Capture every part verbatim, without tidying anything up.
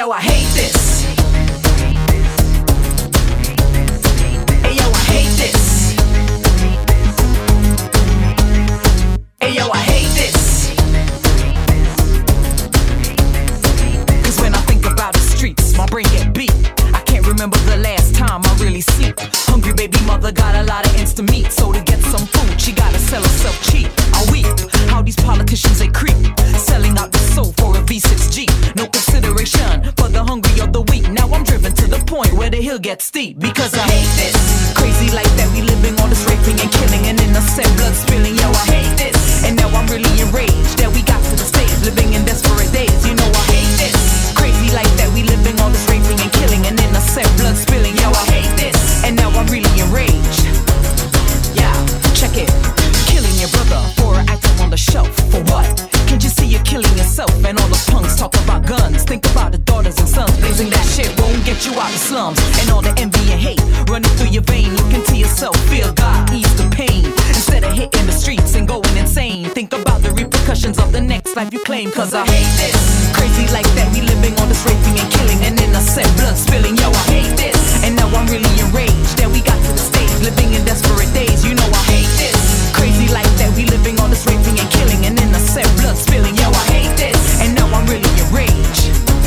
yo, I hate this. Hey yo, I hate this. Hey yo, I hate this. Cause when I think about the streets, my brain get beat. I can't remember the last time I really sleep. Hungry baby mother got a lot of ends to meet, so to get some food she gotta sell herself cheap. I weep how these politicians they creep, selling out the soul for a V six G. No consideration for the hungry or the weak. Now I'm driven to the point where the hill gets steep. Because I hate this crazy life that we living, all this raping and killing and innocent blood spilling. Yo, I hate this. And now I'm really enraged that we got to the stage living in desperate days. You know I hate this crazy life that we living, all this raping and killing and innocent blood spilling. Yo, I hate this. And now I'm really enraged. Yeah, check it. Killing your brother for an item on the shelf. For what? Can't you see you're killing yourself? And all the punks talk about guns. Think about the daughters and sons. Blazing that shit won't get you out the slums. And all the envy and hate running through your vein. Looking to yourself, feel God, ease the pain. Instead of hitting the streets and going insane, think about the repercussions of the next life you claim. Cause I hate this crazy life that we living, all this raping and killing and innocent blood spilling. Yo, I hate this. And now I'm really enraged that we got to the stage living in desperate days. You know I hate this crazy life that we living, all this raping and killing and innocent blood spilling. Yo, I hate this. And now I'm really enraged.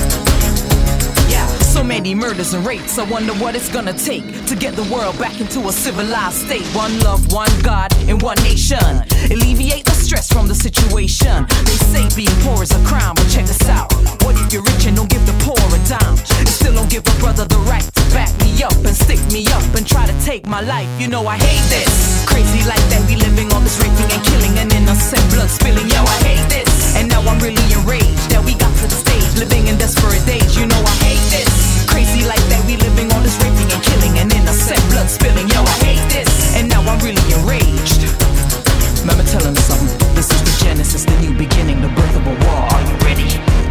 Yeah, so many murders and rapes. I wonder what it's gonna take to get the world back into a civilized state. One love, one God, and one nation. Alleviate the stress from the situation. They say being poor is a crime, but check this out. What if you're rich and don't give the poor a dime? And still don't give a brother the right to back me up and stick me up and try to take my life. You know I hate this crazy life that we living, all this raping and killing and innocent blood spilling. Yo, I hate this. And now I'm really enraged that we got to the stage living in desperate days. You know I hate this crazy life that we living, all this raping and killing and innocent blood spilling. Yo, I hate this. And now I'm really enraged. Remember telling me something. This is the genesis, the new beginning, the birth of a war. Are you ready?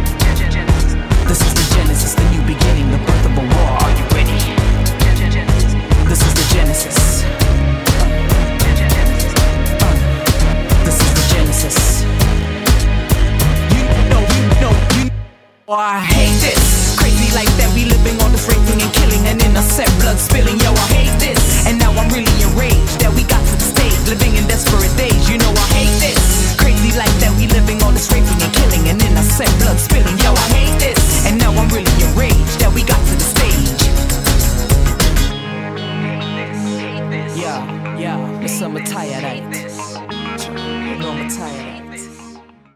This is the genesis, the new beginning, the birth of a war. Are you ready? This is the genesis. Uh, this is the genesis. You know, you know, you know. Oh, I hate this crazy life that we living, all this raping and killing and innocent blood spilling. Yo, I hate this. And now I'm really enraged that we got to the stage living in desperate days. You know I hate this crazy life that we living, all this raping and killing and innocent blood spilling. Yo, I hate this. And now I'm really enraged that we got to the stage. Yeah, yeah, Mister Mataya, right?